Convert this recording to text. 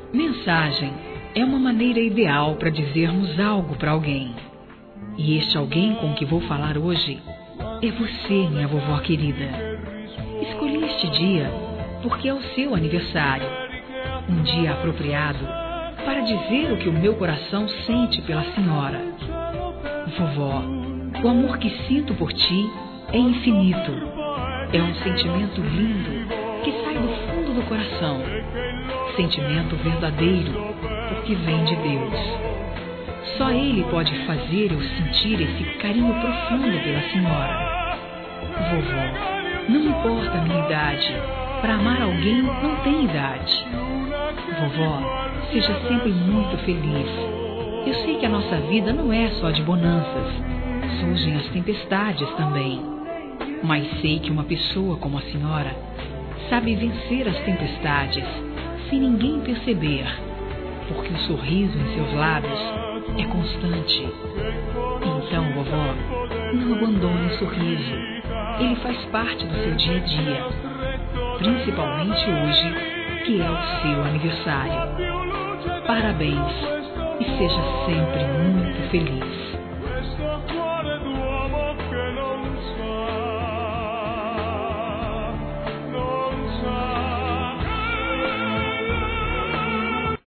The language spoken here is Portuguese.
Mensagem é uma maneira ideal para dizermos algo para alguém. E este alguém com que vou falar hoje é você, minha vovó querida. Escolhi este dia porque é o seu aniversário, um dia apropriado para dizer o que o meu coração sente pela senhora. Vovó, o amor que sinto por ti é infinito. É um sentimento lindo que sai do fundo do coração. Sentimento verdadeiro, porque vem de Deus. Só Ele pode fazer eu sentir esse carinho profundo pela senhora. Vovó, não importa a minha idade, para amar alguém não tem idade. Vovó, seja sempre muito feliz. Eu sei que a nossa vida não é só de bonanças, surgem as tempestades também. Mas sei que uma pessoa como a senhora sabe vencer as tempestades sem ninguém perceber, porque o sorriso em seus lábios é constante. Então, vovó, não abandone o sorriso. Ele faz parte do seu dia a dia, principalmente hoje, que é o seu aniversário. Parabéns e seja sempre muito feliz.